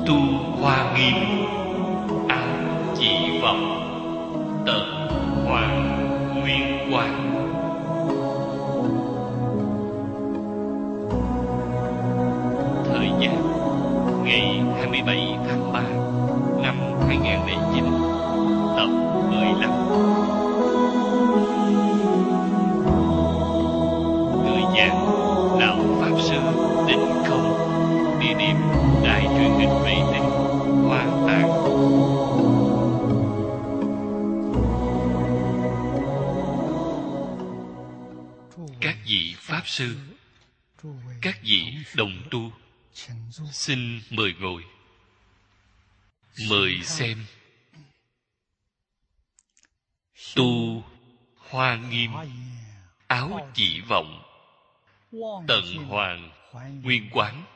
Tu hoa nghiêm, áo chỉ vọng, tận hoàng nguyên quang. Thời gian ngày 27 tháng 3 năm 2009, tập 15. Người giảng Lão Pháp Sư Định Không, địa điểm Đài truyền hình vệ tinh Hoa Tạng. Các vị Pháp Sư, các vị đồng tu, xin mời ngồi, mời xem. Tu hoa nghiêm, áo chỉ vọng, tận hoàng nguyên quán.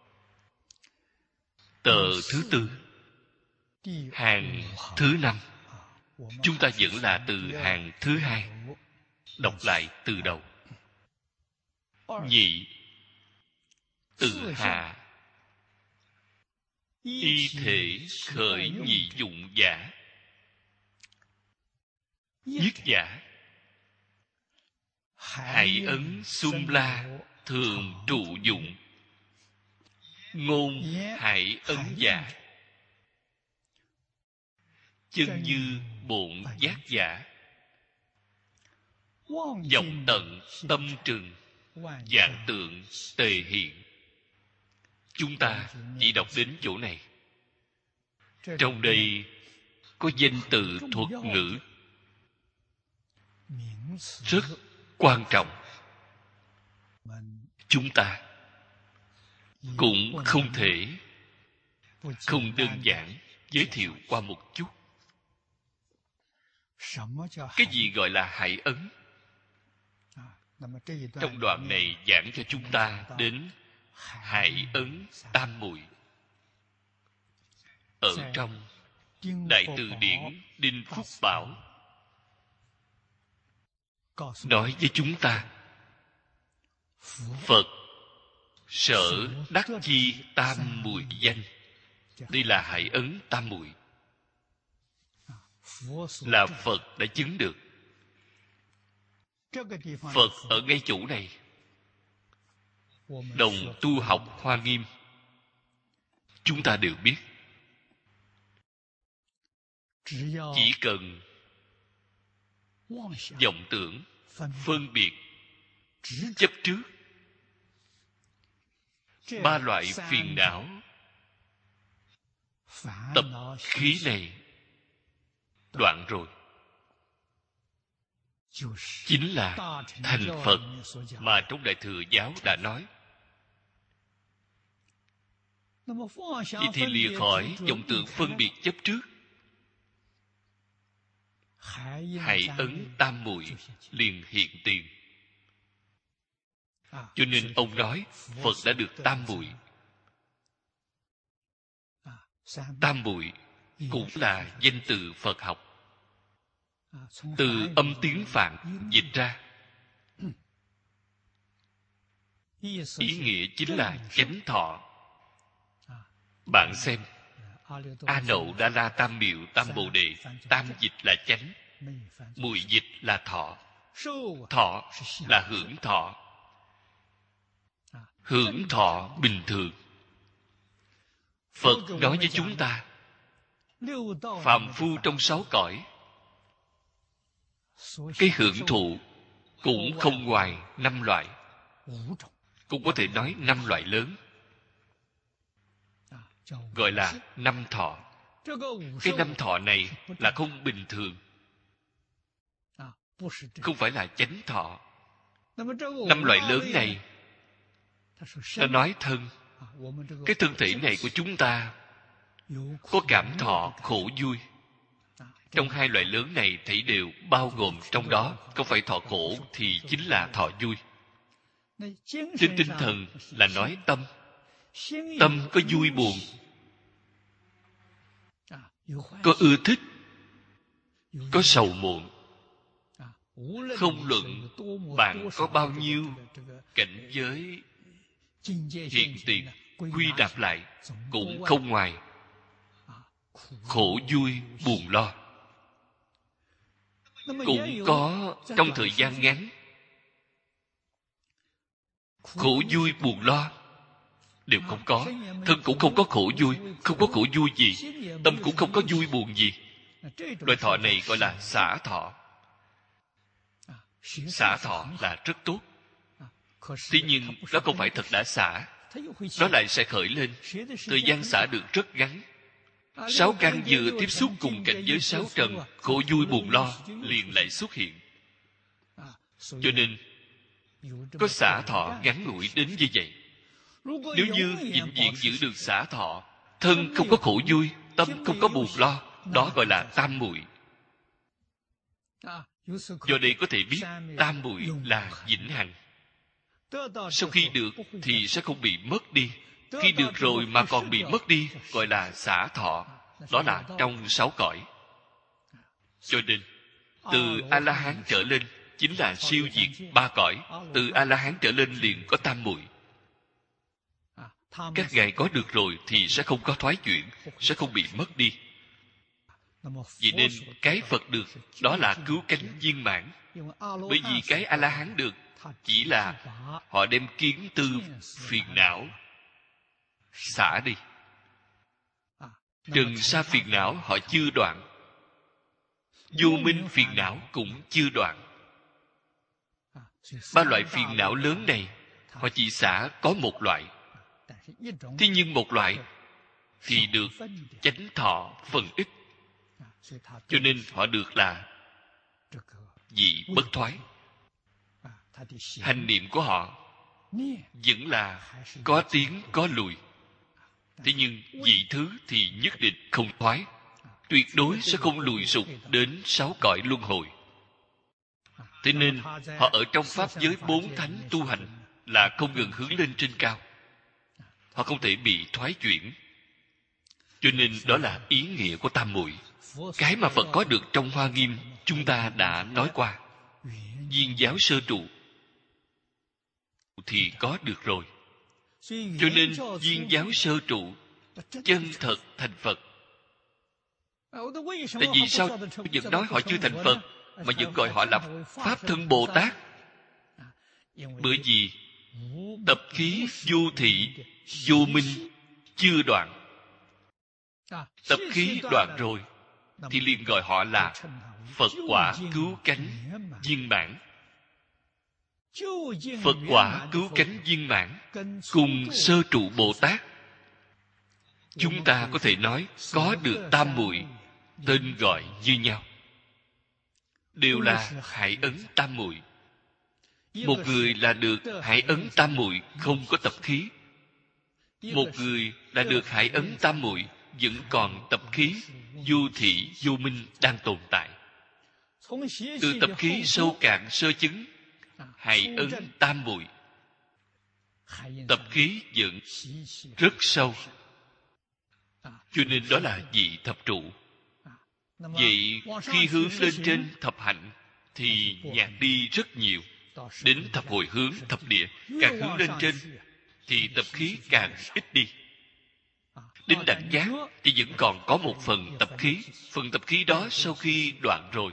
Tờ thứ tư, hàng thứ 5. Chúng ta vẫn là từ hàng thứ 2. Đọc lại từ đầu. Nhị, tự hạ, y thể khởi nhị dụng giả. Nhất giả, hại ấn xung la thường trụ dụng. Ngôn hại ấn giả, chân như bổn giác giả. Vọng tận tâm trừng, vạn tượng tề hiện. Chúng ta chỉ đọc đến chỗ này. Trong đây có danh từ thuật ngữ rất quan trọng. Chúng ta cũng không thể không đơn giản giới thiệu qua một chút. Cái gì gọi là hại ấn? Trong đoạn này giảng cho chúng ta đến hại ấn tam muội. Ở trong Đại Từ Điển Đinh Phúc Bảo nói với chúng ta, Phật sở đắc chi tam muội danh. Đây là hại ấn tam muội, là Phật đã chứng được. Phật ở ngay chỗ này. Đồng tu học Hoa Nghiêm, chúng ta đều biết, chỉ cần vọng tưởng, phân biệt, chấp trước, 3 loại phiền não, tập khí này đoạn rồi, chính là thành Phật mà trong Đại Thừa Giáo đã nói. Vậy thì lìa khỏi vọng tưởng phân biệt chấp trước, hại ấn tam muội liền hiện tiền. Cho nên ông nói Phật đã được tam muội. Tam muội cũng là danh từ Phật học, từ âm tiếng Phạn dịch ra. Ý nghĩa chính là chánh thọ. Bạn xem, A Nậu Đa La Tam Miệu Tam Bồ Đề, tam dịch là chánh, muội dịch là thọ. Thọ là hưởng thọ, hưởng thọ bình thường. Phật nói với chúng ta, phàm phu trong 6 cõi, cái hưởng thụ cũng không ngoài 5 loại. Cũng có thể nói 5 loại lớn, gọi là 5 thọ. Cái 5 thọ này là không bình thường, không phải là chánh thọ. 5 loại lớn này, ta nói thân. Cái thân thể này của chúng ta có cảm thọ khổ vui. Trong 2 loại lớn này thảy đều bao gồm trong đó. Không phải thọ khổ thì chính là thọ vui. Trên tinh thần là nói tâm. Tâm có vui buồn, có ưa thích, có sầu muộn. Không luận bạn có bao nhiêu cảnh giới hiện tiền, quy nạp lại cũng không ngoài khổ vui buồn lo. Cũng có trong thời gian ngắn khổ vui buồn lo đều không có. Thân cũng không có khổ vui, không có khổ vui gì. Tâm cũng không có vui buồn gì. Loại thọ này gọi là xả thọ. Xả thọ là rất tốt. Tuy nhiên nó không phải thật đã xả, nó lại sẽ khởi lên. Thời gian xả được rất ngắn. 6 căn vừa tiếp xúc cùng cảnh giới 6 trần, khổ vui buồn lo liền lại xuất hiện. Cho nên có xả thọ ngắn ngủi đến như vậy. Nếu như vĩnh viễn giữ được xả thọ, thân không có khổ vui, tâm không có buồn lo, đó gọi là tam muội. Do đây có thể biết tam muội là vĩnh hằng. Sau khi được thì sẽ không bị mất đi. Khi được rồi mà còn bị mất đi gọi là xả thọ. Đó là trong 6 cõi. Cho nên từ A-la-hán trở lên chính là siêu diệt 3 cõi. Từ A-la-hán trở lên liền có tam muội. Các ngài có được rồi thì sẽ không có thoái chuyển, sẽ không bị mất đi. Vì nên cái Phật được đó là cứu cánh viên mãn. Bởi vì cái A-la-hán được chỉ là họ đem kiến tư phiền não xả đi. Trần sa phiền não họ chưa đoạn. Vô minh phiền não cũng chưa đoạn. 3 loại phiền não lớn này họ chỉ xả có một loại. Thế nhưng một loại thì được chánh thọ phần ít. Cho nên họ được là vị bất thoái. Hành niệm của họ vẫn là có tiến có lùi. Thế nhưng vị thứ thì nhất định không thoái. Tuyệt đối sẽ không lùi sụt đến 6 cõi luân hồi. Thế nên họ ở trong pháp giới 4 thánh tu hành là không ngừng hướng lên trên cao. Họ không thể bị thoái chuyển. Cho nên đó là ý nghĩa của tam muội. Cái mà Phật có được trong Hoa Nghiêm chúng ta đã nói qua. Viên giáo sơ trụ thì có được rồi. Cho nên viên giáo sơ trụ chân thật thành Phật. Tại vì sao vẫn nói họ chưa thành Phật mà vẫn gọi họ là Pháp Thân Bồ Tát? Bởi vì tập khí vô thị vô minh chưa đoạn. Tập khí đoạn rồi thì liền gọi họ là Phật quả cứu cánh viên mãn. Phật quả cứu cánh viên mãn cùng sơ trụ Bồ Tát, chúng ta có thể nói có được tam muội, tên gọi như nhau, đều là hải ấn tam muội. Một người là được hải ấn tam muội không có tập khí. Một người là được hải ấn tam muội vẫn còn tập khí vô thị vô minh đang tồn tại. Từ tập khí sâu cạn sơ chứng, hải ấn tam muội, tập khí vẫn rất sâu. Cho nên đó là vị thập trụ. Vậy khi hướng lên trên thập hạnh thì nhạt đi rất nhiều. Đến thập hồi hướng, thập địa, càng hướng lên trên thì tập khí càng ít đi. Đến đẳng giác thì vẫn còn có một phần tập khí. Phần tập khí đó sau khi đoạn rồi,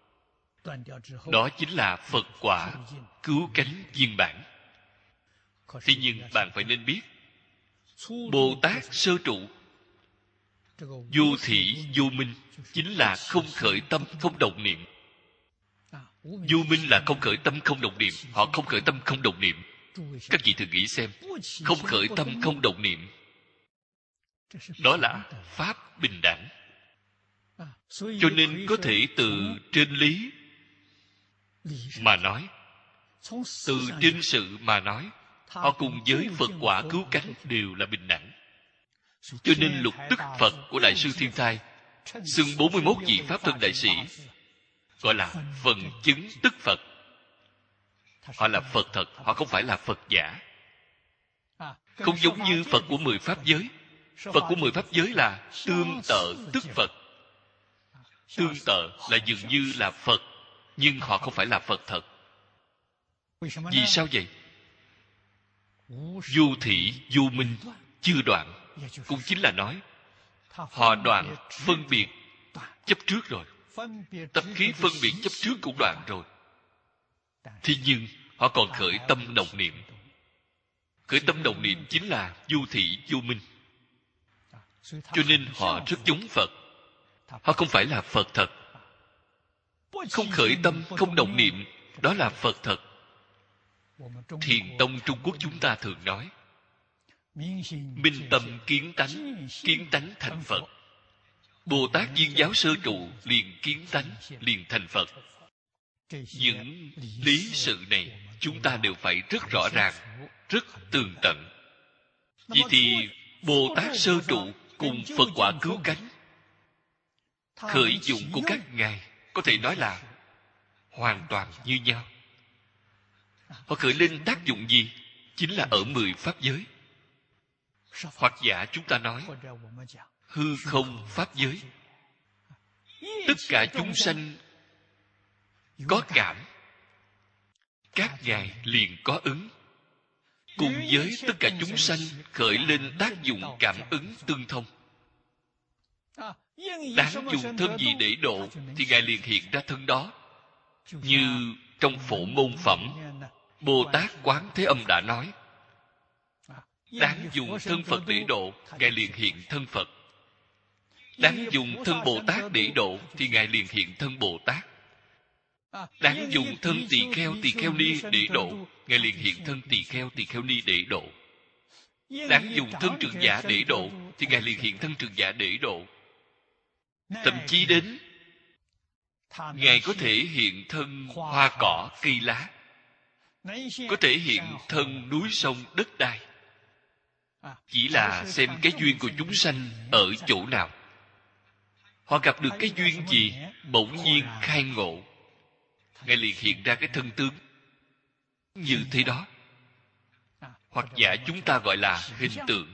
đó chính là Phật quả cứu cánh viên bản. Thế nhưng bạn phải nên biết, Bồ Tát sơ trụ vô thị vô minh chính là không khởi tâm không động niệm. Vô minh là không khởi tâm không động niệm. Họ không khởi tâm không động niệm. Các vị thử nghĩ xem, không khởi tâm không động niệm, đó là pháp bình đẳng. Cho nên có thể từ trên lý mà nói, từ trên sự mà nói, họ cùng với Phật quả cứu cánh đều là bình đẳng. Cho nên lục tức Phật của Đại sư Thiên Thai xưng 41 vị Pháp Thân Đại Sĩ gọi là phần chứng tức Phật. Họ là Phật thật, họ không phải là Phật giả. Không giống như Phật của 10 Pháp giới. Phật của 10 Pháp giới là tương tự tức Phật. Tương tự là dường như là Phật, nhưng họ không phải là Phật thật. Vì sao vậy? Vô thị vô minh chưa đoạn. Cũng chính là nói họ đoạn phân biệt chấp trước rồi. Tập khí phân biệt chấp trước cũng đoạn rồi. Thế nhưng họ còn khởi tâm đồng niệm. Khởi tâm đồng niệm chính là vô thị vô minh. Cho nên họ rất giống Phật. Họ không phải là Phật thật. Không khởi tâm, không đồng niệm, đó là Phật thật. Thiền tông Trung Quốc chúng ta thường nói, minh tâm kiến tánh thành Phật. Bồ Tát Viên Giáo sơ trụ liền kiến tánh, liền thành Phật. Những lý sự này chúng ta đều phải rất rõ ràng, rất tường tận. Vậy thì Bồ Tát sơ trụ cùng Phật quả cứu cánh, khởi dụng của các ngài có thể nói là hoàn toàn như nhau. Họ khởi lên tác dụng gì? Chính là ở 10 pháp giới. Hoặc giả chúng ta nói hư không pháp giới. Tất cả chúng sanh có cảm, các ngài liền có ứng. Cùng với tất cả chúng sanh khởi lên tác dụng cảm ứng tương thông. Đáng dùng thân gì để độ thì ngài liền hiện ra thân đó. Như trong Phổ Môn Phẩm, Bồ Tát Quán Thế Âm đã nói, đáng dùng thân Phật để độ, ngài liền hiện thân Phật. Đáng dùng thân Bồ Tát để độ thì ngài liền hiện thân Bồ Tát. Đáng dùng thân tỳ kheo ni để độ, ngài liền hiện thân tỳ kheo ni để độ. Đáng dùng thân trưởng giả để độ thì ngài liền hiện thân trưởng giả để độ. Thậm chí đến ngài có thể hiện thân hoa cỏ cây lá, có thể hiện thân núi sông đất đai. Chỉ là xem cái duyên của chúng sanh ở chỗ nào. Họ gặp được cái duyên gì, bỗng nhiên khai ngộ, ngài liền hiện ra cái thân tướng như thế đó. Hoặc giả chúng ta gọi là hình tượng,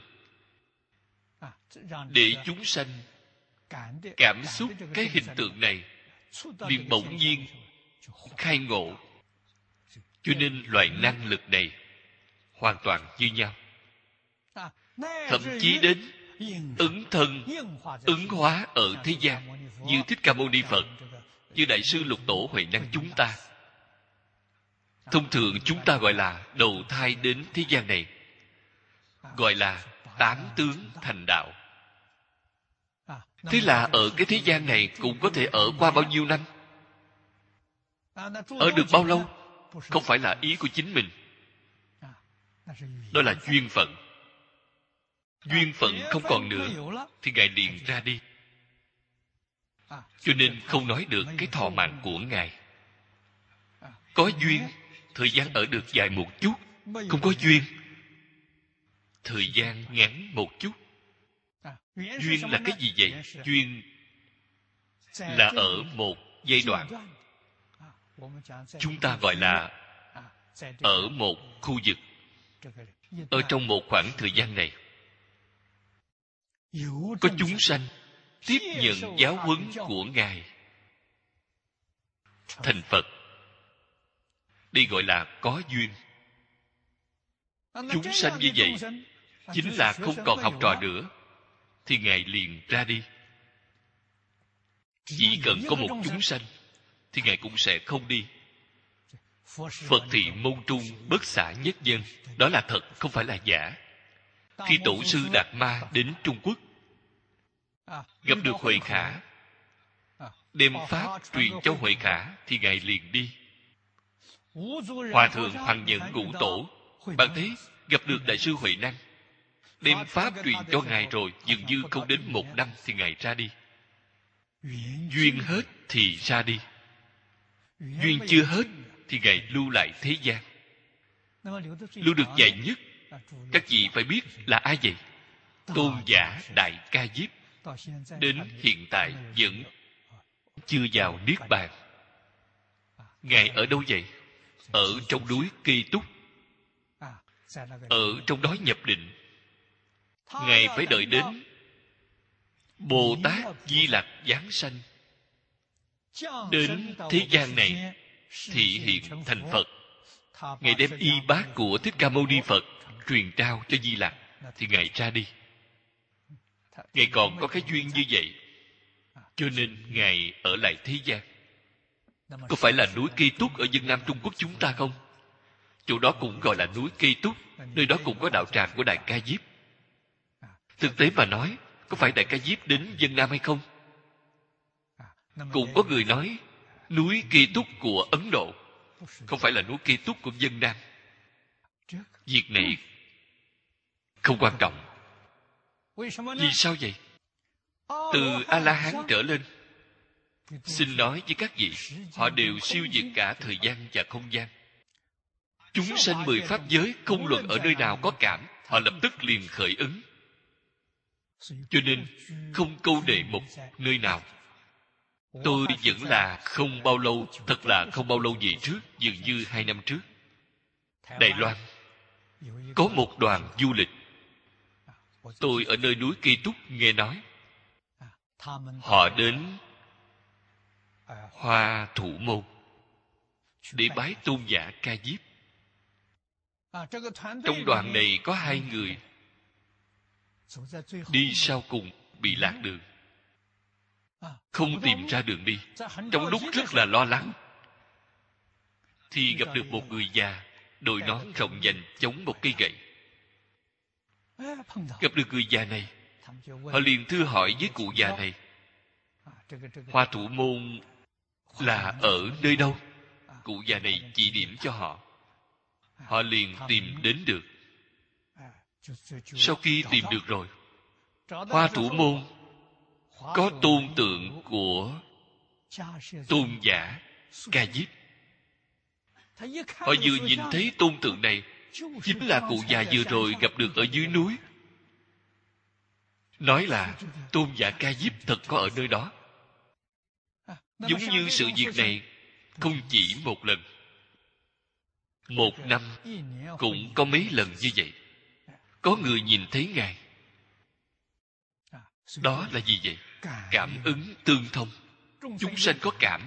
để chúng sanh cảm xúc cái hình tượng này liền bỗng nhiên khai ngộ. Cho nên loại năng lực này hoàn toàn như nhau. Thậm chí đến ứng thân, ứng hóa ở thế gian, như Thích Ca Mâu Ni Phật, như Đại sư Lục Tổ Huệ Năng chúng ta. Thông thường chúng ta gọi là đầu thai đến thế gian này, gọi là tám tướng thành đạo. Thế là ở cái thế gian này cũng có thể ở qua bao nhiêu năm, ở được bao lâu, không phải là ý của chính mình. Đó là duyên phận. Duyên phận không còn nữa thì ngài liền ra đi. Cho nên không nói được cái thọ mạng của ngài. Có duyên, thời gian ở được dài một chút. Không có duyên, thời gian ngắn một chút. Duyên là cái gì vậy? Duyên là ở một giai đoạn. Chúng ta gọi là ở một khu vực, ở trong một khoảng thời gian này, có chúng sanh tiếp nhận giáo huấn của ngài thành Phật. Đây gọi là có duyên. Chúng sanh như vậy chính là không còn học trò nữa thì ngài liền ra đi. Chỉ cần có một chúng sanh thì ngài cũng sẽ không đi. Phật thị môn trung bất xả nhất dân, đó là thật, không phải là giả. Khi Tổ sư Đạt Ma đến Trung Quốc, gặp được Huệ Khả, đem pháp truyền cho Huệ Khả thì ngài liền đi. Hòa thượng Hoàng Nhận Ngũ Tổ, bạn thấy, gặp được Đại sư Huệ Năng, đem pháp truyền cho ngài rồi, dường như không đến 1 năm thì ngài ra đi. Duyên hết thì ra đi. Duyên chưa hết thì ngài lưu lại thế gian. Lưu được dài nhất, các vị phải biết là ai vậy? Tôn giả Đại Ca Diếp, đến hiện tại vẫn chưa vào Niết Bàn. Ngài ở đâu vậy? Ở trong núi Cây Túc, ở trong đó nhập định. Ngài phải đợi đến Bồ Tát Di Lặc giáng sanh đến thế gian này thị hiện thành Phật. Ngài đem y bát của Thích Ca Mâu Ni Phật truyền trao cho Di Lặc. thì Ngài ra đi. Ngài còn có cái duyên như vậy, cho nên Ngài ở lại thế gian. Có phải là núi Cây Túc ở Vân Nam Trung Quốc chúng ta không? Chỗ đó cũng gọi là núi Cây Túc. Nơi đó cũng có đạo tràng của Đại Ca Diếp. Thực tế mà nói, có phải Đại Ca Diếp đến Vân Nam hay không? Cũng có người nói núi Cây Túc của Ấn Độ không phải là núi Cây Túc của Vân Nam. Việc này không quan trọng. Vì sao vậy? Từ A-la-hán trở lên, xin nói với các vị, họ đều siêu diệt cả thời gian và không gian. Chúng sanh 10 pháp giới, không luận ở nơi nào có cảm, họ lập tức liền khởi ứng. Cho nên không câu nệ một nơi nào. Tôi vẫn là không bao lâu, thật là không bao lâu về trước, dường như 2 năm trước, Đài Loan có một đoàn du lịch. Tôi ở nơi núi Cây Túc nghe nói họ đến Hoa Thủ Môn để bái tôn giả Ca Diếp. Trong đoàn này có 2 người đi sau cùng bị lạc đường, không tìm ra đường đi. Trong lúc rất là lo lắng, thì gặp được một người già đội nón rộng vành chống một cây gậy. Gặp được người già này, họ liền thưa hỏi với cụ già này, Hoa Thủ Môn là ở nơi đâu? Cụ già này chỉ điểm cho họ. Họ liền tìm đến được. Sau khi tìm được rồi, Hoa Thủ Môn có tôn tượng của tôn giả Ca Diếp. Họ vừa nhìn thấy tôn tượng này, chính là cụ già vừa rồi gặp được ở dưới núi. Nói là tôn giả Ca Diếp thật có ở nơi đó. Giống như sự việc này không chỉ một lần, 1 năm cũng có mấy lần như vậy. Có người nhìn thấy Ngài. Đó là gì vậy? Cảm ứng tương thông. Chúng sanh có cảm,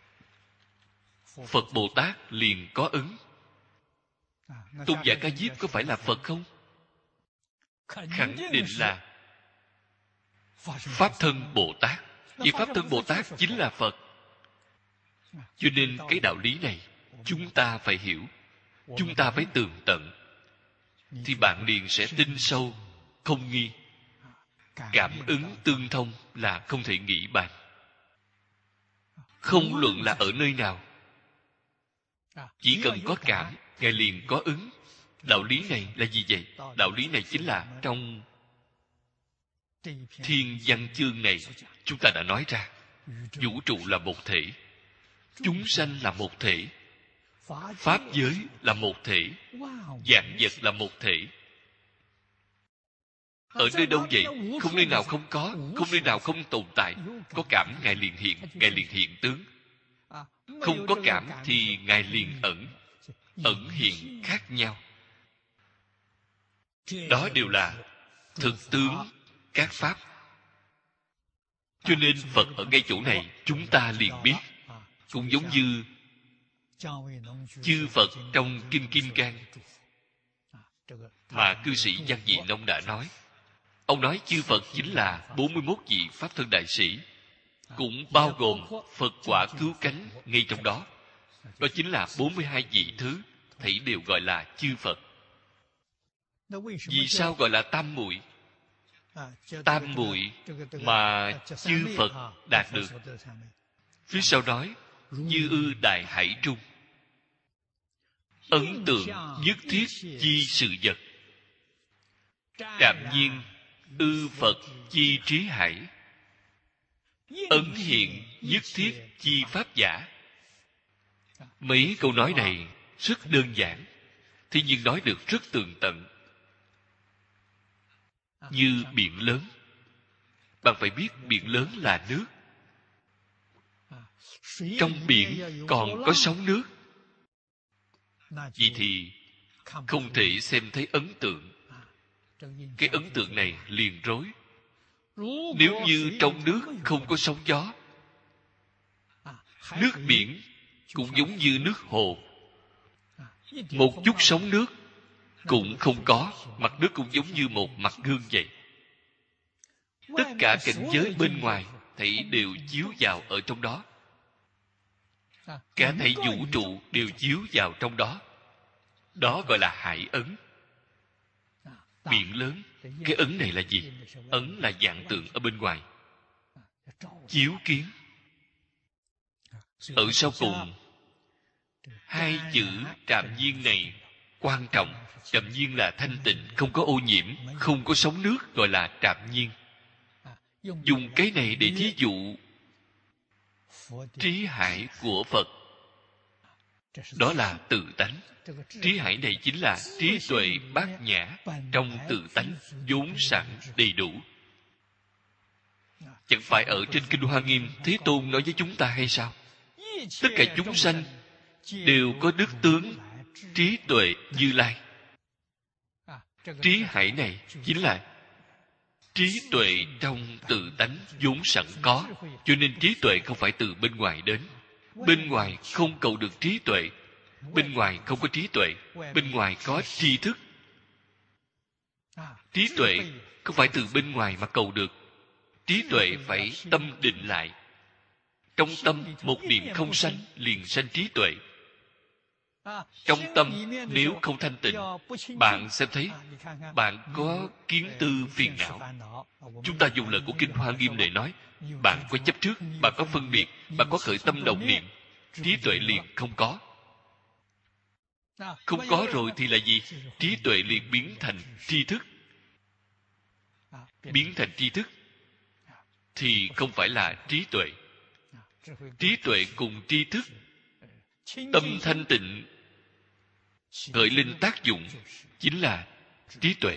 Phật Bồ Tát liền có ứng. Tôn giả Ca Diếp có phải là Phật không? Khẳng định là Pháp Thân Bồ Tát. Vì Pháp Thân Bồ Tát chính là Phật. Cho nên cái đạo lý này chúng ta phải hiểu, chúng ta phải tường tận, thì bạn liền sẽ tin sâu, không nghi. Cảm ứng tương thông là không thể nghĩ bàn. Không luận là ở nơi nào, chỉ cần có cảm, Ngài liền có ứng. Đạo lý này là gì vậy? Đạo lý này chính là trong Thiên Văn Chương này chúng ta đã nói ra. Vũ trụ là một thể, chúng sanh là một thể, pháp giới là một thể, vạn vật là một thể. Ở nơi đâu vậy? Không nơi nào không có, không nơi nào không tồn tại. Có cảm, Ngài liền hiện, Ngài liền hiện tướng. Không có cảm thì Ngài liền ẩn. Ẩn hiện khác nhau. Đó đều là thực tướng các pháp. Cho nên Phật ở ngay chỗ này chúng ta liền biết. Cũng giống như chư Phật trong Kinh Kim Cang mà cư sĩ Văn Dị Nông đã nói. Ông nói chư Phật chính là 41 vị Pháp Thân Đại Sĩ, cũng bao gồm Phật quả cứu cánh ngay trong đó. Đó chính là 42 vị thứ, thảy đều gọi là chư Phật. Vì sao gọi là tam muội? Tam muội mà chư Phật đạt được. Phía sau nói như ư đại hải trung, ấn tượng nhất thiết chi sự vật, đạm nhiên ư Phật chi trí hải, ấn hiện nhất thiết chi pháp giả. Mấy câu nói này rất đơn giản, thế nhưng nói được rất tường tận. Như biển lớn, bạn phải biết biển lớn là nước. Trong biển còn có sóng nước, vậy thì không thể xem thấy ấn tượng. Cái ấn tượng này liền rối. Nếu như trong nước không có sóng gió, nước biển cũng giống như nước hồ. Một chút sóng nước cũng không có. Mặt nước cũng giống như một mặt gương vậy. Tất cả cảnh giới bên ngoài thảy đều chiếu vào ở trong đó. Cả thảy vũ trụ đều chiếu vào trong đó. Đó gọi là hải ấn. Biển lớn. Cái ấn này là gì? Ấn là dạng tượng ở bên ngoài. Chiếu kiến. Ở sau cùng, hai chữ trạm nhiên này quan trọng. Trạm nhiên là thanh tịnh, không có ô nhiễm, không có sóng nước, gọi là trạm nhiên. Dùng cái này để thí dụ trí hải của Phật. Đó là tự tánh. Trí hải này chính là trí tuệ bát nhã trong tự tánh, vốn sẵn đầy đủ. Chẳng phải ở trên Kinh Hoa Nghiêm Thế Tôn nói với chúng ta hay sao? Tất cả chúng sanh đều có đức tướng trí tuệ Như Lai. Trí hải này chính là trí tuệ trong tự tánh vốn sẵn có. Cho nên trí tuệ không phải từ bên ngoài đến. Bên ngoài không cầu được trí tuệ. Bên ngoài không có trí tuệ. Bên ngoài có tri thức. Trí tuệ không phải từ bên ngoài mà cầu được. Trí tuệ phải tâm định lại. Trong tâm một niệm không sanh, liền sanh trí tuệ. Trong tâm nếu không thanh tịnh, bạn xem thấy bạn có kiến tư phiền não. Chúng ta dùng lời của Kinh Hoa Nghiêm để nói, bạn có chấp trước, bạn có phân biệt, bạn có khởi tâm động niệm, trí tuệ liền không có. Không có rồi thì là gì? Trí tuệ liền biến thành tri thức. Biến thành tri thức thì không phải là trí tuệ. Trí tuệ cùng tri thức, tâm thanh tịnh khởi lên tác dụng chính là trí tuệ.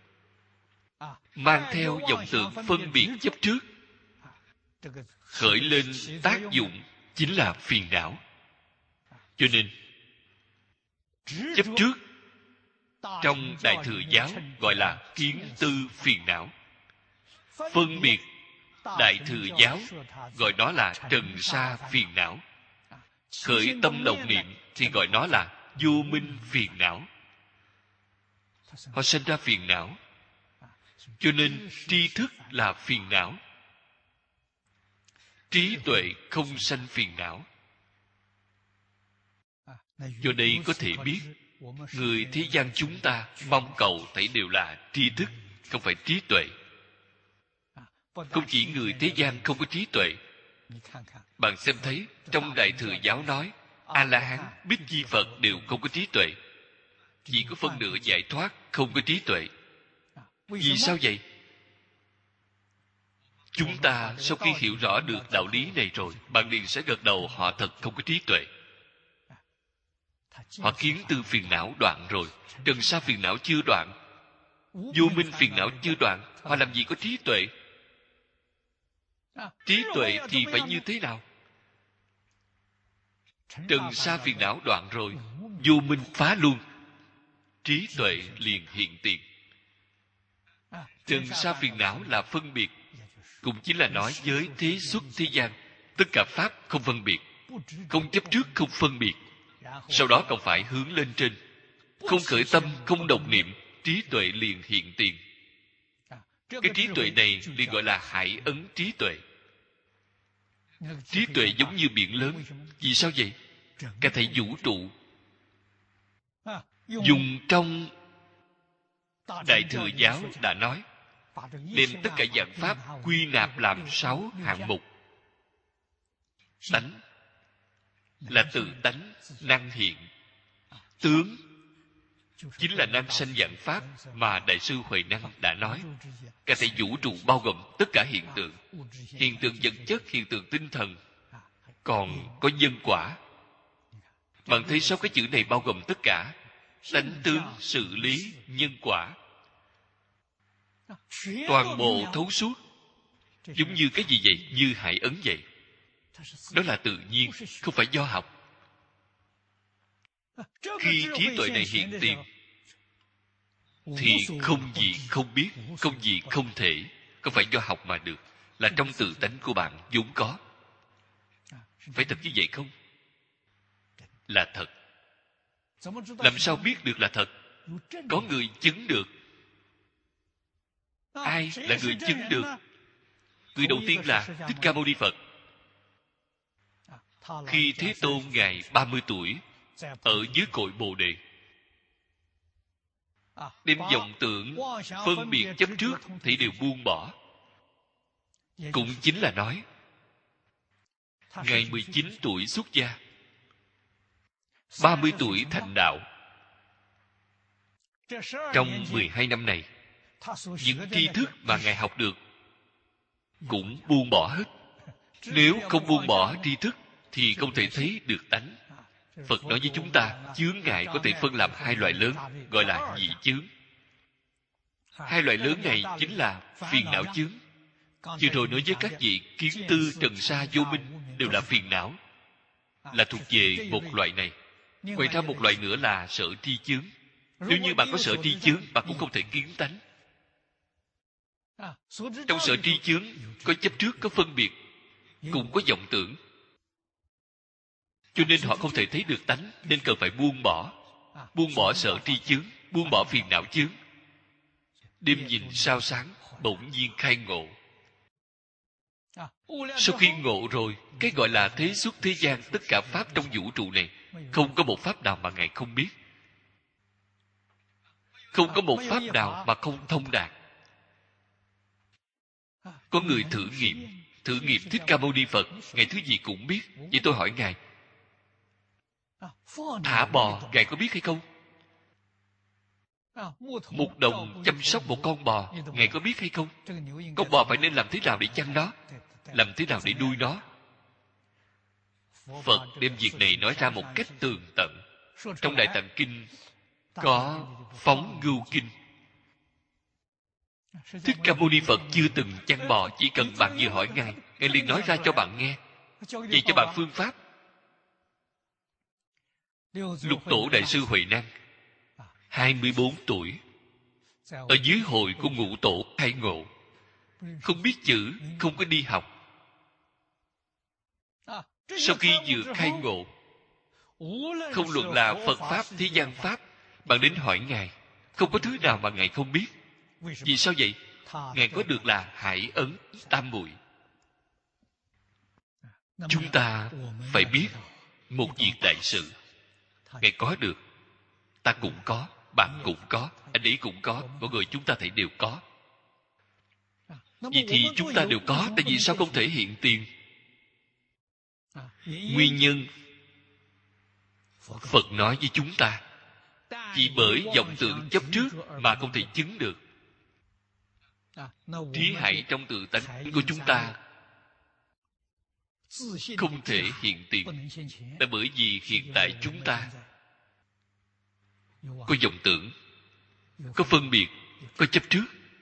Mang theo vọng tưởng phân biệt chấp trước khởi lên tác dụng chính là phiền não. Cho nên chấp trước trong Đại Thừa Giáo gọi là kiến tư phiền não. Phân biệt Đại Thừa Giáo gọi đó là trần sa phiền não. Khởi tâm động niệm thì gọi nó là vô minh phiền não. Họ sinh ra phiền não. Cho nên tri thức là phiền não. Trí tuệ không sanh phiền não. Do đây có thể biết, người thế gian chúng ta mong cầu thấy đều là tri thức, không phải trí tuệ. Không chỉ người thế gian không có trí tuệ. Bạn xem thấy, trong Đại Thừa Giáo nói, A-la-hán, Bích Chi Phật đều không có trí tuệ. Chỉ có phân nửa giải thoát, không có trí tuệ. Vì sao vậy? Chúng ta sau khi hiểu rõ được đạo lý này rồi, bạn liền sẽ gật đầu họ thật không có trí tuệ. Họ kiến tư phiền não đoạn rồi, trần sa phiền não chưa đoạn, vô minh phiền não chưa đoạn, họ làm gì có trí tuệ? Trí tuệ thì phải như thế nào? Trần sa phiền não đoạn rồi, vô minh phá luôn, trí tuệ liền hiện tiền. Trần sa phiền não là phân biệt, cũng chính là nói với thế xuất thế gian, tất cả pháp không phân biệt, không chấp trước, không phân biệt. Sau đó còn phải hướng lên trên, không khởi tâm, không động niệm, trí tuệ liền hiện tiền. Cái trí tuệ này liền gọi là hải ấn trí tuệ. Trí tuệ giống như biển lớn. Vì sao vậy? Cả thảy vũ trụ dùng trong Đại Thừa Giáo đã nói, đem tất cả dạng pháp quy nạp làm 6 hạng mục. Tánh là tự tánh năng hiện. Tướng chính là năng sanh dạng pháp mà Đại sư Huệ Năng đã nói. Cả thảy vũ trụ bao gồm tất cả hiện tượng. Hiện tượng vật chất, hiện tượng tinh thần, còn có nhân quả. Bạn thấy sao cái chữ này bao gồm tất cả? Tánh tướng, sự lý, nhân quả, toàn bộ thấu suốt. Giống như cái gì vậy? Như hải ấn vậy. Đó là tự nhiên, không phải do học. Khi trí tuệ này hiện tiền thì không gì không biết, không gì không thể, không phải do học mà được, là trong tự tánh của bạn vốn có. Phải thật như vậy không? Là thật. Làm sao biết được là thật? có người chứng được. Ai là người chứng được? Người đầu tiên là Thích Ca Mâu Ni Phật. Khi Thế Tôn Ngài 30 tuổi, ở dưới cội Bồ Đề, đem vọng tưởng, phân biệt chấp trước thì đều buông bỏ. Cũng chính là nói, Ngài 19 tuổi xuất gia, 30 tuổi thành đạo. Trong 12 năm này, những tri thức mà Ngài học được cũng buông bỏ hết. Nếu không buông bỏ tri thức thì không thể thấy được tánh. Phật nói với chúng ta, chướng ngại có thể phân làm hai loại lớn, gọi là nhị chướng. Hai loại lớn này chính là phiền não chướng. Vừa rồi nói với các vị, kiến tư, trần sa, vô minh đều là phiền não, là thuộc về một loại này. Ngoài ra một loại nữa là sở tri chướng. Nếu như bạn có sở tri chướng, bạn cũng không thể kiến tánh. Trong sở tri chướng có chấp trước, có phân biệt, cũng có vọng tưởng, cho nên họ không thể thấy được tánh, nên cần phải buông bỏ. Buông bỏ sở tri chướng, buông bỏ phiền não chướng. Đêm nhìn sao sáng, bỗng nhiên khai ngộ. Sau khi ngộ rồi, cái gọi là thế xuất thế gian, tất cả pháp trong vũ trụ này, không có một pháp nào mà Ngài không biết. Không có một pháp nào mà không thông đạt. Có người thử nghiệm Thích Ca Mâu Ni Phật, Ngài thứ gì cũng biết. Vậy tôi hỏi Ngài, thả bò, Ngài có biết hay không? Một đồng chăm sóc một con bò, Ngài có biết hay không? Con bò phải nên làm thế nào để chăn nó, làm thế nào để nuôi nó? Phật đem việc này nói ra một cách tường tận. Trong Đại Tạng Kinh có Phóng Ngưu Kinh. Thích Ca Mâu Ni Phật chưa từng chăn bò, chỉ cần bạn vừa hỏi Ngài, Ngài liền nói ra cho bạn nghe, dạy cho bạn phương pháp. Lục Tổ Đại sư Huệ Năng 24 tuổi, ở dưới hội của Ngũ Tổ khai ngộ, không biết chữ, không có đi học. Sau khi vừa khai ngộ, không luận là Phật Pháp, thế gian Pháp, bạn đến hỏi Ngài, không có thứ nào mà Ngài không biết. Vì sao vậy? Ngài có được là Hải Ấn Tam Muội. Chúng ta phải biết một việc đại sự. Ngài có được, ta cũng có, bạn cũng có, anh ấy cũng có, mọi người chúng ta thấy đều có. Vậy thì chúng ta đều có, tại vì sao không thể hiện tiền? Nguyên nhân Phật nói với chúng ta, chỉ bởi vọng tưởng chấp trước mà không thể chứng được. Trí hải trong tự tánh của chúng ta không thể hiện tiền, là bởi vì hiện tại chúng ta có vọng tưởng, có phân biệt, có chấp trước.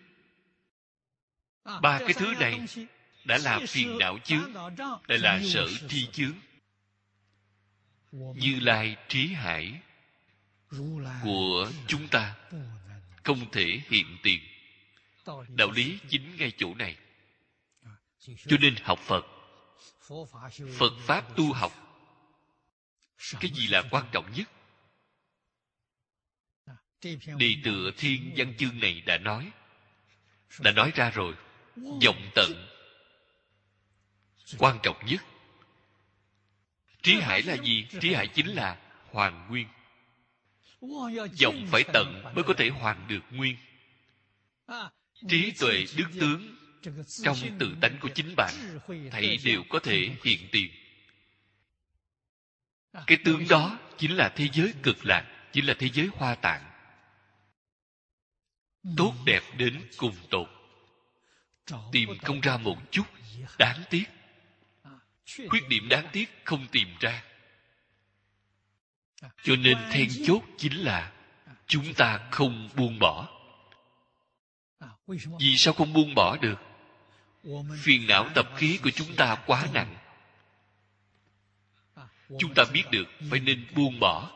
Ba cái thứ này đã là phiền não chướng, đã là sở tri chướng. Như Lai trí hải của chúng ta không thể hiện tiền. Đạo lý chính ngay chỗ này. Cho nên học Phật, Phật Pháp tu học, cái gì là quan trọng nhất? Đề tựa Thiên Văn Chương này đã nói ra rồi. Vọng tận quan trọng nhất. Trí hải là gì? Trí hải chính là hoàn nguyên. Vọng phải tận mới có thể hoàn được nguyên. Trí tuệ đức tướng trong tự tánh của chính bạn, thảy đều có thể hiện tiền. Cái tướng đó chính là thế giới cực lạc, chính là thế giới Hoa Tạng. Tốt đẹp đến cùng tột, tìm không ra một chút, đáng tiếc. Khuyết điểm đáng tiếc không tìm ra. Cho nên then chốt chính là chúng ta không buông bỏ. Vì sao không buông bỏ được? Phiền não tập khí của chúng ta quá nặng. Chúng ta biết được phải nên buông bỏ.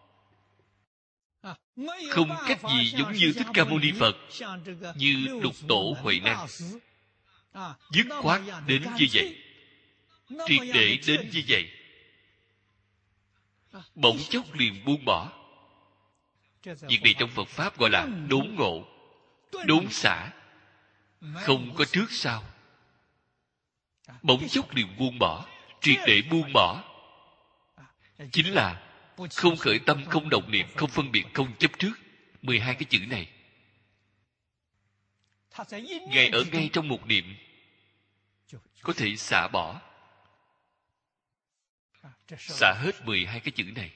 Không cách gì giống như Thích Ca Mâu Ni Phật, như Lục Tổ Huệ Năng, dứt khoát đến như vậy, triệt để đến như vậy, bỗng chốc liền buông bỏ. Việc này trong Phật Pháp gọi là đốn ngộ, đốn xả, không có trước sau. Bỗng chốc liền buông bỏ, triệt để buông bỏ. Chính là không khởi tâm, không động niệm, không phân biệt, không chấp trước. 12 cái chữ này, Ngài ở ngay trong một niệm có thể xả bỏ. Xả hết 12 cái chữ này.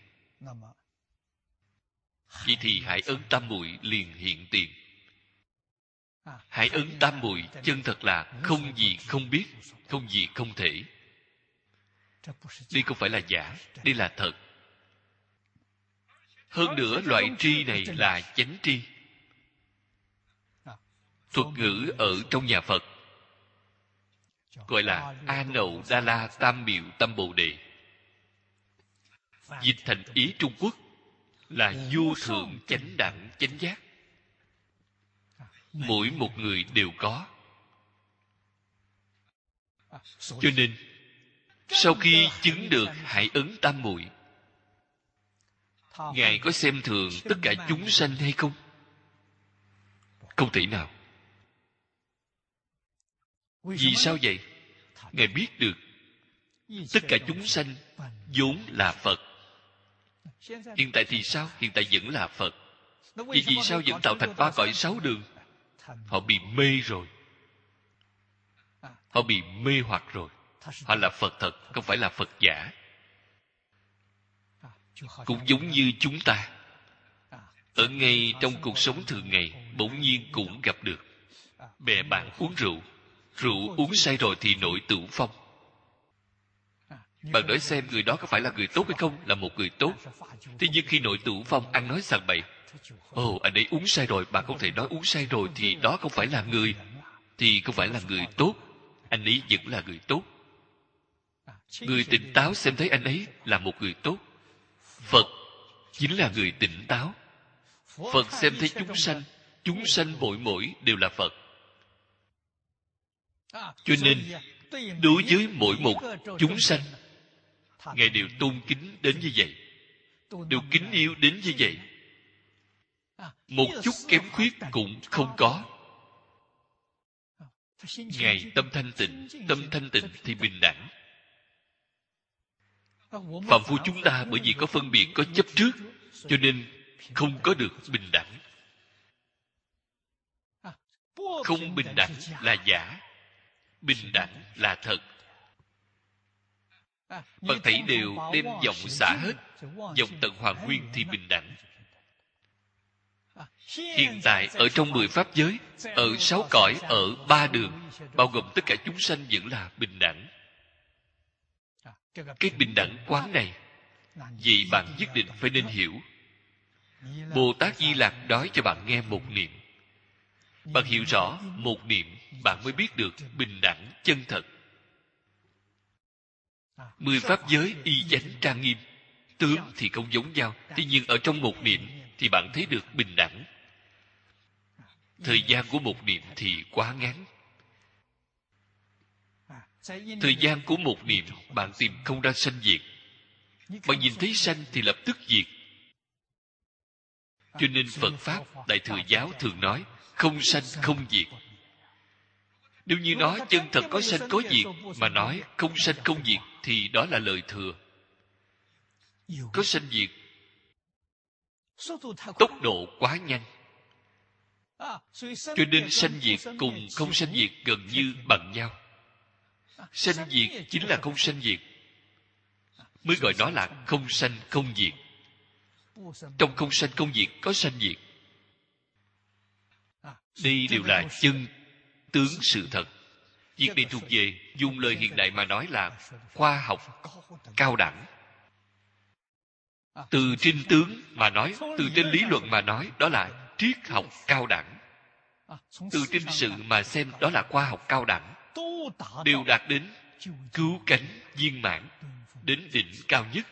Vậy thì Hải Ấn Tam Muội liền hiện tiền. Hải Ấn Tam Muội chân thật là không gì không biết, không gì không thể. Đây không phải là giả, đây là thật. Hơn nữa loại tri này là chánh tri. Thuật ngữ ở trong nhà Phật gọi là A Nậu Đa La Tam Miệu Tâm Bồ Đề. Dịch thành ý Trung Quốc là vô thượng chánh đẳng chánh giác. Mỗi một người đều có. Cho nên sau khi chứng được Hải Ấn Tam Muội, Ngài có xem thường tất cả chúng sanh hay không? Không thể nào. Vì sao vậy? Ngài biết được tất cả chúng sanh vốn là Phật. Hiện tại thì sao? Hiện tại vẫn là Phật. Vì sao vẫn tạo thành 3 cõi 6 đường? Họ bị mê rồi. Họ bị mê hoặc rồi. Họ là Phật thật, không phải là Phật giả. Cũng giống như chúng ta, ở ngay trong cuộc sống thường ngày, bỗng nhiên cũng gặp được bè bạn uống rượu. Rượu uống say rồi thì nổi tửu phong. Bạn nói xem người đó có phải là người tốt hay không? Là một người tốt. Thế nhưng khi nổi tửu phong, ăn nói sằng bậy, anh ấy uống say rồi, bạn không thể nói uống say rồi thì đó không phải là người, thì không phải là người tốt. Anh ấy vẫn là người tốt. Người tỉnh táo xem thấy anh ấy là một người tốt. Phật chính là người tỉnh táo. Phật xem thấy chúng sanh mỗi mỗi đều là Phật. Cho nên đối với mỗi một chúng sanh, Ngài đều tôn kính đến như vậy, đều kính yêu đến như vậy. Một chút kém khuyết cũng không có. Ngài tâm thanh tịnh thì bình đẳng. Phạm phu chúng ta bởi vì có phân biệt, có chấp trước, cho nên không có được bình đẳng. Không bình đẳng là giả, bình đẳng là thật. Bạn thấy đều đem vọng xả hết, vọng tận hoàn nguyên thì bình đẳng. Hiện tại ở trong 10 pháp giới, ở 6 cõi, ở 3 đường, bao gồm tất cả chúng sanh vẫn là bình đẳng. Cái bình đẳng quán này, vậy bạn nhất định phải nên hiểu. Bồ Tát Di Lặc nói cho bạn nghe một niệm. Bạn hiểu rõ một niệm, bạn mới biết được bình đẳng chân thật. 10 pháp giới y chánh trang nghiêm, tướng thì không giống nhau, tuy nhiên ở trong một niệm thì bạn thấy được bình đẳng. Thời gian của một niệm thì quá ngắn. Thời gian của một niệm bạn tìm không ra sanh diệt. Bạn nhìn thấy sanh thì lập tức diệt. Cho nên Phật Pháp Đại Thừa Giáo thường nói không sanh không diệt. Nếu như nói chân thật có sanh có diệt, mà nói không sanh không diệt thì đó là lời thừa. Có sanh diệt, tốc độ quá nhanh, cho nên sanh diệt cùng không sanh diệt gần như bằng nhau. Sanh diệt chính là không sanh diệt, mới gọi nó là không sanh không diệt. Trong không sanh không diệt có sanh diệt. Đây đều là chân tướng sự thật. Việc này thuộc về, dùng lời hiện đại mà nói là khoa học cao đẳng. Từ trên tướng mà nói, từ trên lý luận mà nói, đó là triết học cao đẳng. Từ trên sự mà xem, đó là khoa học cao đẳng. Đều đạt đến cứu cánh viên mãn, đến đỉnh cao nhất.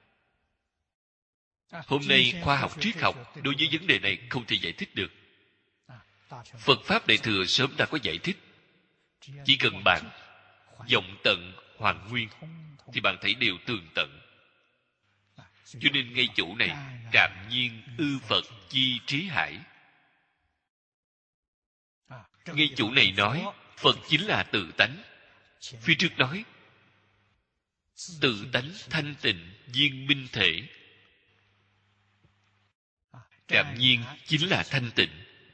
Hôm nay khoa học triết học đối với vấn đề này không thể giải thích được. Phật Pháp Đại Thừa sớm đã có giải thích. Chỉ cần bạn vọng tận hoàn nguyên thì bạn thấy đều tường tận. Cho nên ngay chỗ này, trạm nhiên ư Phật chi trí hải. Ngay chỗ này nói Phật chính là tự tánh. Phía trước nói tự tánh thanh tịnh viên minh thể. Trạm nhiên chính là thanh tịnh.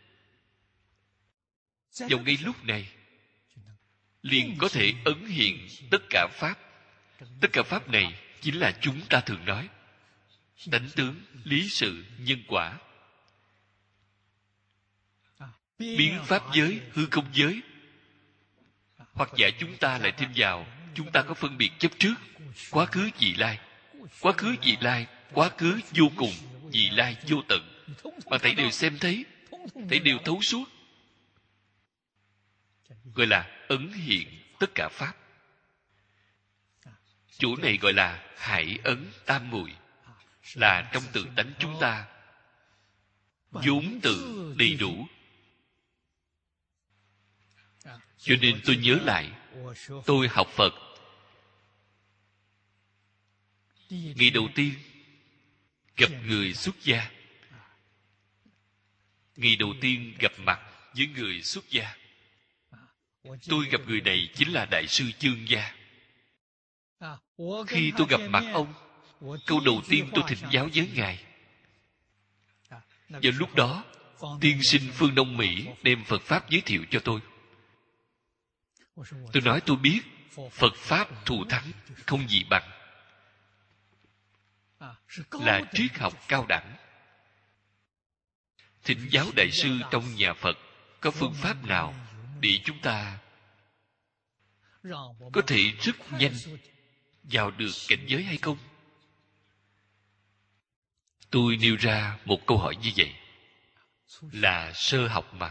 Vào ngay lúc này liền có thể ấn hiện tất cả pháp. Tất cả pháp này chính là chúng ta thường nói tánh tướng, lý sự, nhân quả. Biến pháp giới, hư không giới. Hoặc giả chúng ta lại thêm vào, chúng ta có phân biệt chấp trước, quá khứ vị lai. Quá khứ vị lai, quá khứ vô cùng, vị lai vô tận. Bạn thấy đều xem thấy, thấy đều thấu suốt. Gọi là ấn hiện tất cả pháp. Chỗ này gọi là hải ấn tam muội, là trong tự tánh chúng ta vốn tự đầy đủ. Cho nên tôi nhớ lại, tôi học Phật ngày đầu tiên gặp người xuất gia, ngày đầu tiên gặp mặt với người xuất gia, tôi gặp người này chính là Đại sư Chương Gia. Khi tôi gặp mặt ông, câu đầu tiên tôi thỉnh giáo với Ngài. Vào lúc đó, tiên sinh Phương Đông Mỹ đem Phật Pháp giới thiệu cho tôi. Tôi nói tôi biết Phật Pháp thù thắng không gì bằng, là triết học cao đẳng. Thỉnh giáo Đại sư trong nhà Phật có phương pháp nào để chúng ta có thể rất nhanh vào được cảnh giới hay không? Tôi nêu ra một câu hỏi như vậy, là sơ học mà.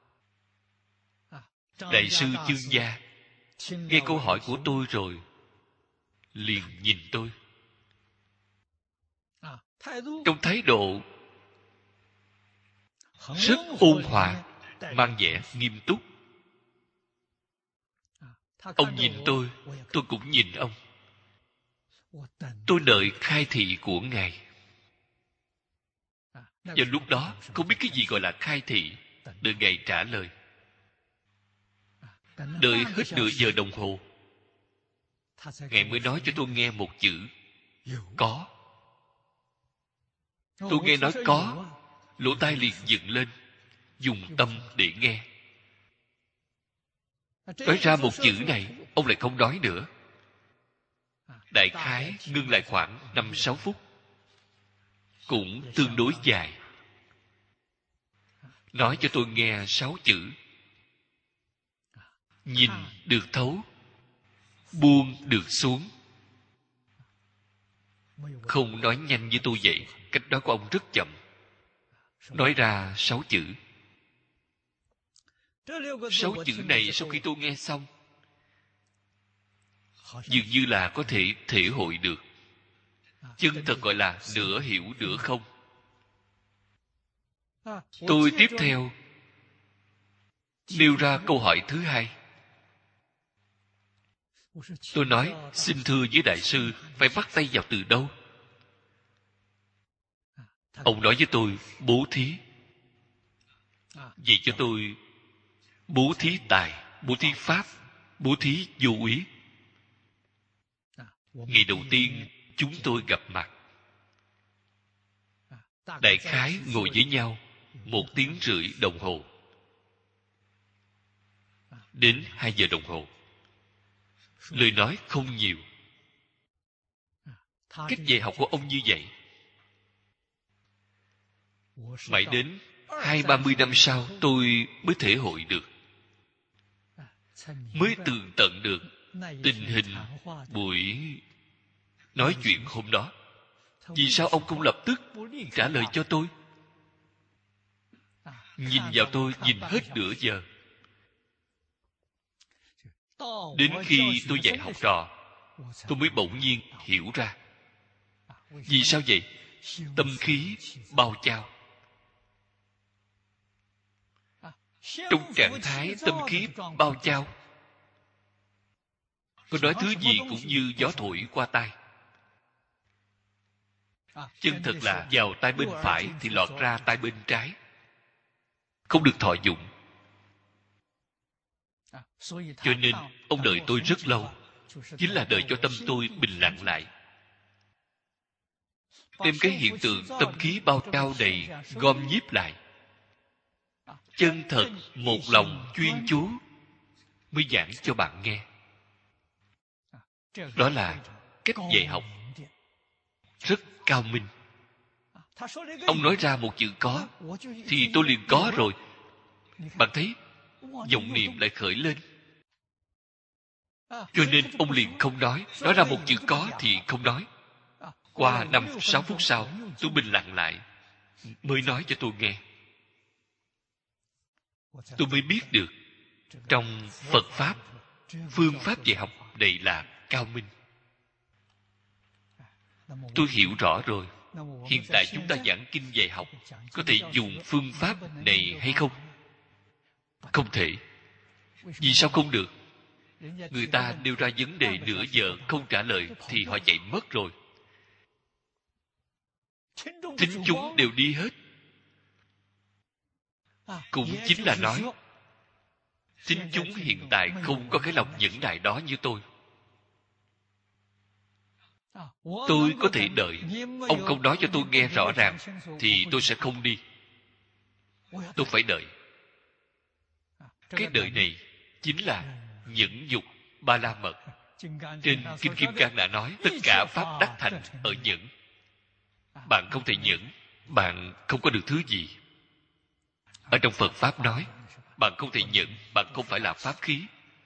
Đại sư Chương Gia nghe câu hỏi của tôi rồi liền nhìn tôi. Trong thái độ rất ôn hòa, mang vẻ nghiêm túc. Ông nhìn tôi cũng nhìn ông. Tôi đợi khai thị của Ngài. Và lúc đó không biết cái gì gọi là khai thị, đợi Ngài trả lời. Đợi hết nửa giờ đồng hồ, Ngài mới nói cho tôi nghe một chữ có. Tôi nghe nói có, lỗ tai liền dựng lên, dùng tâm để nghe. Nói ra một chữ này, ông lại không nói nữa. Đại khái ngưng lại khoảng 5-6 phút, cũng tương đối dài. Nói cho tôi nghe 6 chữ: nhìn được thấu, buông được xuống. Không nói nhanh như tôi vậy, cách nói của ông rất chậm. Nói ra 6 chữ. 6 chữ này sau khi tôi nghe xong, dường như là có thể thể hội được. Chân thật gọi là nửa hiểu nửa không. Tôi tiếp theo nêu ra câu hỏi thứ hai. Tôi nói, xin thưa với Đại sư, phải bắt tay vào từ đâu? Ông nói với tôi, bố thí. Vậy cho tôi bố thí tài, bố thí pháp, bố thí vô úy. Ngày đầu tiên chúng tôi gặp mặt, đại khái ngồi với nhau 1 tiếng rưỡi đồng hồ đến 2 giờ đồng hồ. Lời nói không nhiều. Cách dạy học của ông như vậy. Mãi đến 20-30 năm sau tôi mới thể hội được, mới tường tận được tình hình buổi nói chuyện hôm đó. Vì sao ông không lập tức trả lời cho tôi? Nhìn vào tôi nhìn hết nửa giờ. Đến khi tôi dạy học trò, tôi mới bỗng nhiên hiểu ra. Vì sao vậy? Tâm khí bao trao. Trong trạng thái tâm khí bao trao, có nói thứ gì cũng như gió thổi qua tai. Chân thật là vào tay bên phải thì lọt ra tay bên trái, không được thọ dụng. Cho nên ông đợi tôi rất lâu, chính là đợi cho tâm tôi bình lặng lại, đem cái hiện tượng tâm khí bao trao đầy gom nhiếp lại, chân thật một lòng chuyên chú mới giảng cho bạn nghe. Đó là cách dạy học rất cao minh. Ông nói ra một chữ có thì tôi liền có rồi. Bạn thấy vọng niệm lại khởi lên. Cho nên ông liền không nói ra một chữ có thì không nói. Qua 5-6 phút sau, tôi bình lặng lại mới nói cho tôi nghe. Tôi mới biết được trong Phật Pháp, phương pháp dạy học này là cao minh. Tôi hiểu rõ rồi. Hiện tại chúng ta giảng kinh dạy học có thể dùng phương pháp này hay không? Không thể. Vì sao không được? Người ta nêu ra vấn đề nửa giờ không trả lời thì họ chạy mất rồi. Thính chúng đều đi hết. Cũng chính là nói thính chúng hiện tại không có cái lòng nhẫn nại đó như tôi. Tôi có thể đợi. Ông không nói cho tôi nghe rõ ràng thì tôi sẽ không đi. Tôi phải đợi. Cái đợi này chính là nhẫn nhục ba la mật. Trên Kinh Kim Cang đã nói tất cả pháp đắc thành ở nhẫn. Bạn không thể nhẫn, bạn không có được thứ gì. Ở trong Phật Pháp nói, bạn không thể nhẫn, bạn không phải là pháp khí.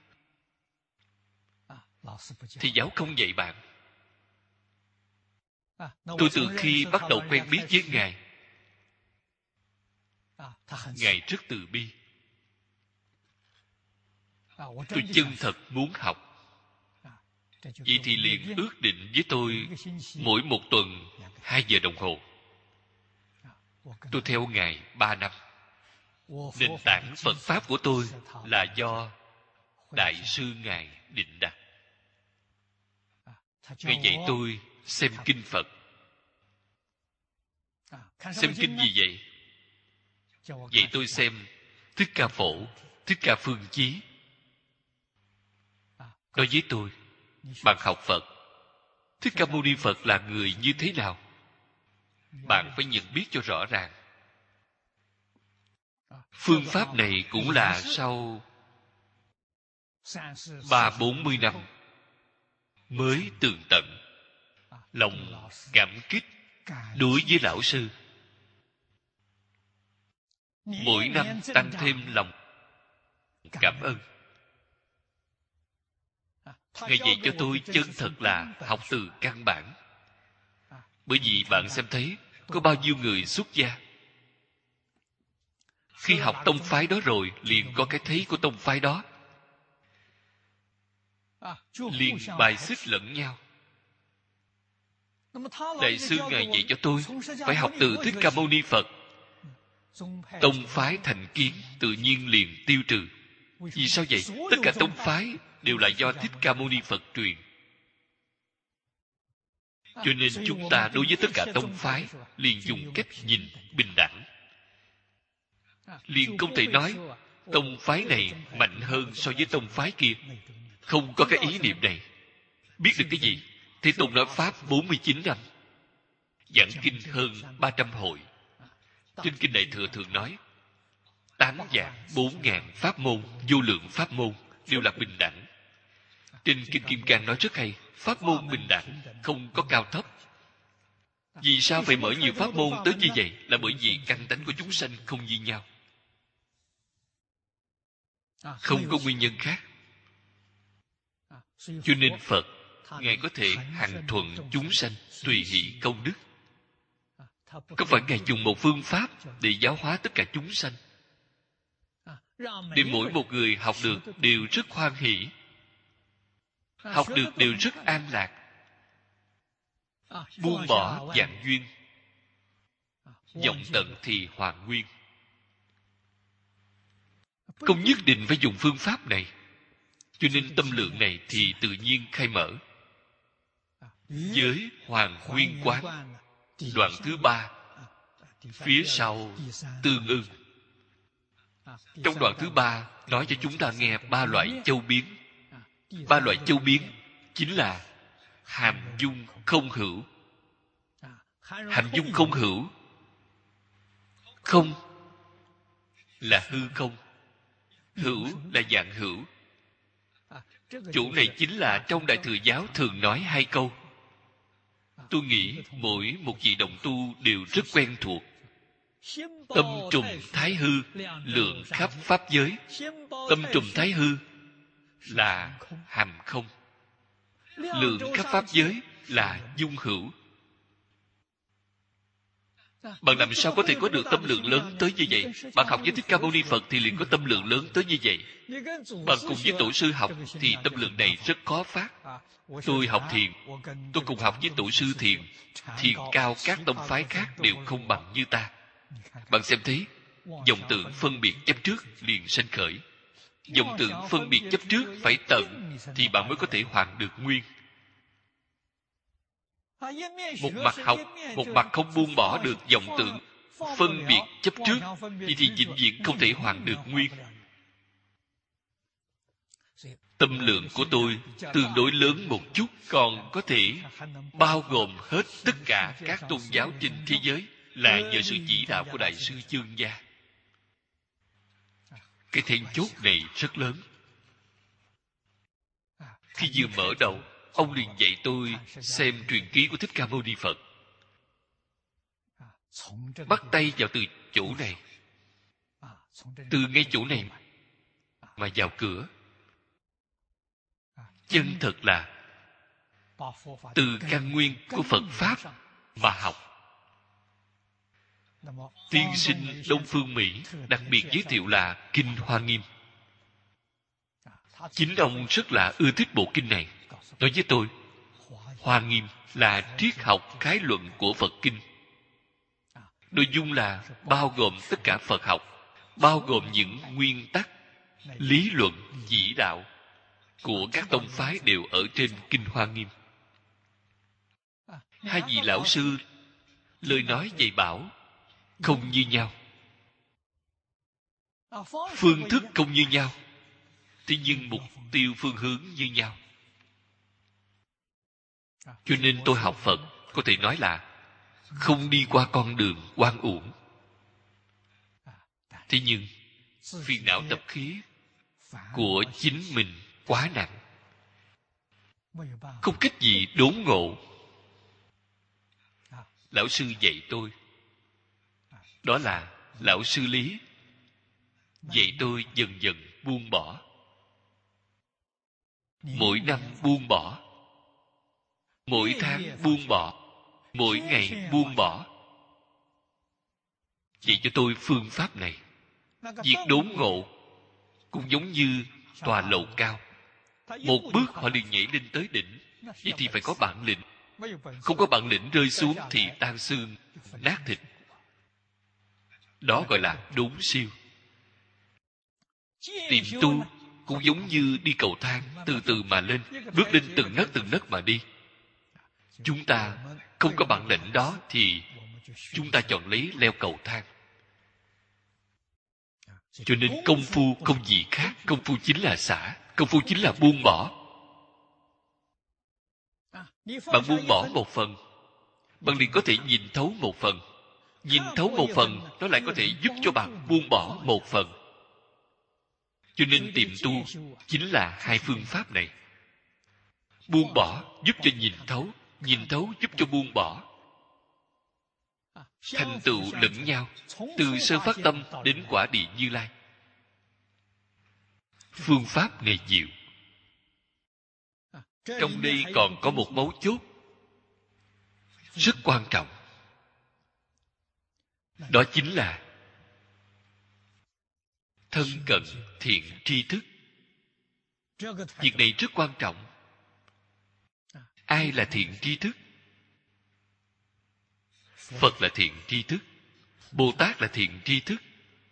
Thì giáo không dạy bạn. Tôi từ khi bắt đầu quen biết với Ngài, Ngài rất từ bi. Tôi chân thật muốn học. Vậy thì liền ước định với tôi mỗi một tuần 2 giờ đồng hồ. Tôi theo Ngài 3 năm. Nền tảng Phật Pháp của tôi là do Đại sư Ngài định đặt. Ngài dạy tôi xem kinh Phật. Xem kinh gì vậy? Vậy tôi xem Thích Ca Phổ, Thích Ca Phương Chí. Nói với tôi, bạn học Phật, Thích Ca Mâu Ni Phật là người như thế nào? Bạn phải nhận biết cho rõ ràng. Phương pháp này cũng là sau 30-40 năm mới tường tận. Lòng cảm kích đối với lão sư. Mỗi năm tăng thêm lòng cảm ơn. Ngài dạy cho tôi chân thật là học từ căn bản. Bởi vì bạn xem thấy có bao nhiêu người xuất gia, khi học tông phái đó rồi liền có cái thấy của tông phái đó, liền bài xích lẫn nhau. Đại sư Ngài dạy cho tôi phải học từ Thích Ca Mâu Ni Phật. Tông phái thành kiến tự nhiên liền tiêu trừ. Vì sao vậy? Tất cả tông phái đều là do Thích Ca Mâu Ni Phật truyền. Cho nên chúng ta đối với tất cả tông phái liền dùng cách nhìn bình đẳng. Liền không thể nói tông phái này mạnh hơn so với tông phái kia. Không có cái ý niệm này. Biết được cái gì? Thế Tôn nói Pháp 49 năm, giảng kinh hơn 300 hội. Trên kinh Đại Thừa thường nói 8 vạn 4.000 pháp môn, vô lượng pháp môn đều là bình đẳng. Trên Kinh Kim Cang nói rất hay, pháp môn bình đẳng, không có cao thấp. Vì sao phải mở nhiều pháp môn tới như vậy? Là bởi vì căn tánh của chúng sanh không như nhau. Không có nguyên nhân khác. Cho nên Phật, Ngài có thể hằng thuận chúng sanh, tùy hỷ công đức. Không phải Ngài dùng một phương pháp để giáo hóa tất cả chúng sanh, để mỗi một người học được đều rất hoan hỷ, học được đều rất an lạc, buông bỏ vạn duyên, vọng tận thì hoàn nguyên. Không nhất định phải dùng phương pháp này. Cho nên tâm lượng này thì tự nhiên khai mở. Giới Hoàng Nguyên Quán Đoạn thứ ba, phía sau tương ưng. Trong đoạn thứ ba nói cho chúng ta nghe ba loại châu biến. Ba loại châu biến chính là hàm dung không hữu. Hàm dung không hữu, không là hư không, hữu là dạng hữu. Chỗ này chính là trong Đại Thừa Giáo thường nói hai câu. Tôi nghĩ mỗi một vị đồng tu đều rất quen thuộc. Tâm trùng thái hư, lượng khắp pháp giới. Tâm trùng thái hư là hàm không, lượng khắp pháp giới là dung hữu. Bạn làm sao có thể có được tâm lượng lớn tới như vậy? Bạn học với Thích Ca Mâu Ni Phật thì liền có tâm lượng lớn tới như vậy. Bạn cùng với tổ sư học thì tâm lượng này rất khó phát. Tôi học thiền, tôi cùng học với tổ sư thiền. Thiền cao các tông phái khác đều không bằng như ta. Bạn xem thấy, vọng tưởng phân biệt chấp trước liền sanh khởi. Vọng tưởng phân biệt chấp trước phải tận thì bạn mới có thể hoàn được nguyên. Một mặt học, một mặt không buông bỏ được vọng tưởng phân biệt chấp trước, vậy thì vĩnh viễn không thể hoàn được nguyên. Tâm lượng của tôi tương đối lớn một chút, còn có thể bao gồm hết tất cả các tôn giáo trên thế giới, là nhờ sự chỉ đạo của Đại sư Chương Gia. Cái then chốt này rất lớn. Khi vừa mở đầu, ông liền dạy tôi xem truyện ký của Thích Ca Mâu Ni Phật. Bắt tay vào từ chỗ này, từ ngay chỗ này mà vào cửa. Chân thật là từ căn nguyên của Phật Pháp mà học. Tiên sinh Đông Phương Mỹ đặc biệt giới thiệu là Kinh Hoa Nghiêm. Chính ông rất là ưa thích bộ kinh này. Nói với tôi, Hoa Nghiêm là triết học khái luận của Phật Kinh. Nội dung là bao gồm tất cả Phật học, bao gồm những nguyên tắc, lý luận, chỉ đạo của các tông phái đều ở trên Kinh Hoa Nghiêm. Hai vị lão sư lời nói dạy bảo không như nhau, phương thức không như nhau, thế nhưng mục tiêu phương hướng như nhau. Cho nên tôi học Phật có thể nói là không đi qua con đường oan uổng. Thế nhưng phiền não tập khí của chính mình quá nặng, không cách gì đốn ngộ. Lão sư dạy tôi, đó là lão sư Lý dạy tôi dần dần buông bỏ. Mỗi năm buông bỏ, mỗi tháng buông bỏ, mỗi ngày buông bỏ. Dạy cho tôi phương pháp này. Việc đốn ngộ cũng giống như tòa lầu cao, một bước họ liền nhảy lên tới đỉnh. Vậy thì phải có bản lĩnh. Không có bản lĩnh rơi xuống thì tan xương nát thịt. Đó gọi là đốn siêu. Tìm tu cũng giống như đi cầu thang, từ từ mà lên, bước lên từng nấc mà đi. Chúng ta không có bản lĩnh đó thì chúng ta chọn lấy leo cầu thang. Cho nên công phu không gì khác, công phu chính là xả, công phu chính là buông bỏ. Bạn buông bỏ một phần, bạn liền có thể nhìn thấu một phần. Nhìn thấu một phần, nó lại có thể giúp cho bạn buông bỏ một phần. Cho nên tìm tu chính là hai phương pháp này. Buông bỏ giúp cho nhìn thấu giúp cho buông bỏ. Thành tựu lẫn nhau, từ sơ phát tâm đến quả địa Như Lai. Phương pháp này diệu. Trong đây còn có một mấu chốt rất quan trọng. Đó chính là thân cận thiện tri thức. Việc này rất quan trọng. Ai là thiện tri thức? Phật là thiện tri thức, Bồ Tát là thiện tri thức.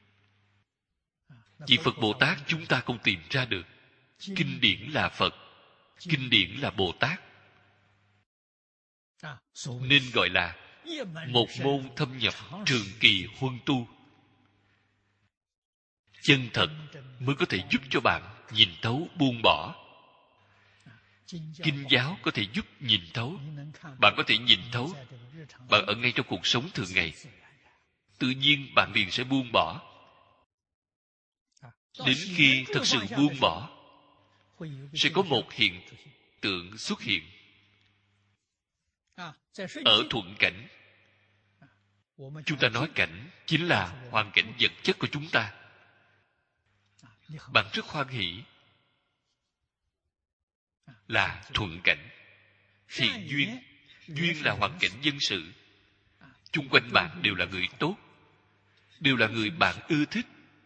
Vì Phật Bồ Tát chúng ta không tìm ra được. Kinh điển là Phật, kinh điển là Bồ Tát, nên gọi là một môn thâm nhập trường kỳ huân tu. Chân thật mới có thể giúp cho bạn nhìn thấu buông bỏ. Kinh giáo có thể giúp nhìn thấu. Bạn có thể nhìn thấu. Bạn ở ngay trong cuộc sống thường ngày, tự nhiên bạn liền sẽ buông bỏ. Đến khi thật sự buông bỏ, sẽ có một hiện tượng xuất hiện. Ở thuận cảnh, chúng ta nói cảnh chính là hoàn cảnh vật chất của chúng ta. Bạn rất hoan hỷ, là thuận cảnh. Thiện duyên, duyên là hoàn cảnh dân sự. Chung quanh bạn đều là người tốt, đều là người bạn ưa thích.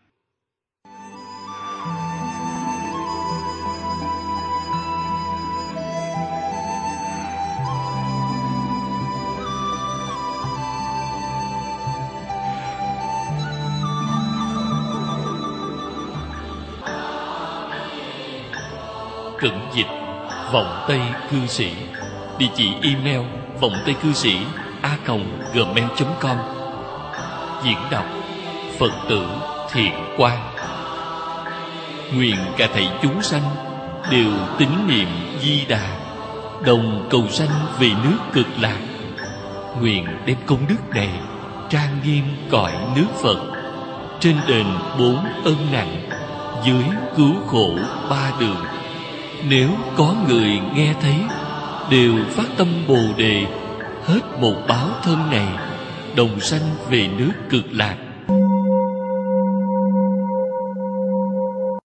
Cẩn dịch Vọng Tây Cư Sĩ. Địa chỉ email vongtaycư sĩ@gmail.com. Diễn đọc Phật tử Thiện Quang. Nguyện cả thảy chúng sanh đều tín niệm Di Đà, đồng cầu sanh về nước Cực Lạc. Nguyện đem công đức này trang nghiêm cõi nước Phật, trên đền 4 ân nặng, dưới cứu khổ 3 đường. Nếu có người nghe thấy, đều phát tâm Bồ Đề, hết một báo thân này, đồng sanh về nước Cực Lạc.